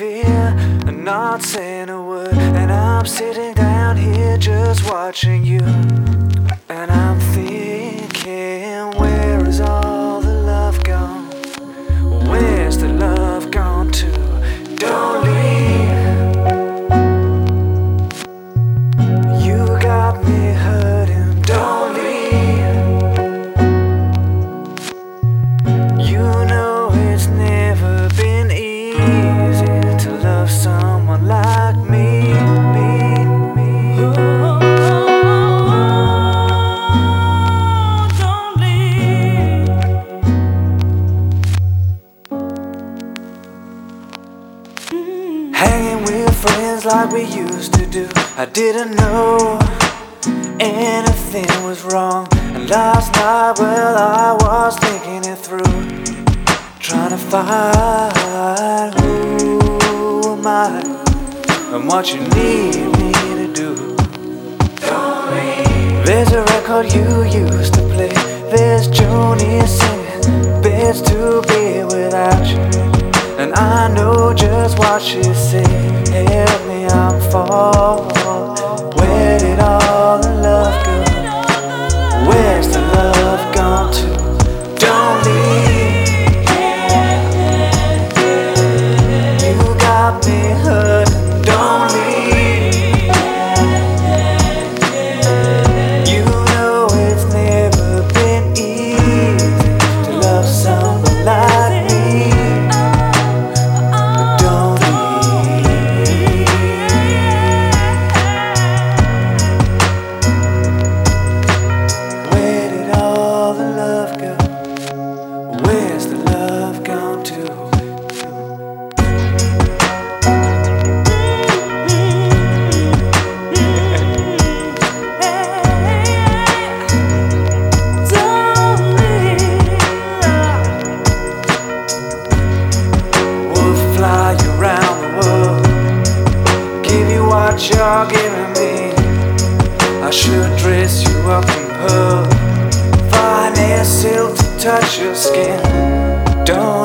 fear and not saying a word. And I'm sitting down here just watching you. And I'm thinking, where is all the love gone? Where's the love gone to? Don't leave. You got me hurting. Don't leave. You know it's never been easy to love someone like me. Hanging with friends like we used to do. I didn't know anything was wrong. And last night, well, I was thinking it through, trying to find who am I and what you need me to do. There's a record you used to play. There's Joni singing Beds to Be Without You. And I know just what she said. Help me, I'm falling. Where did all the love go? Where's the love gone to? Don't leave. You got me hurting. Don't leave. You know it's never been easy to love someone like me. Where's the love gone to? We'll fly you around the world, give you what you're giving me. I should dress you up in pearl, fine air silk to touch your skin. Don't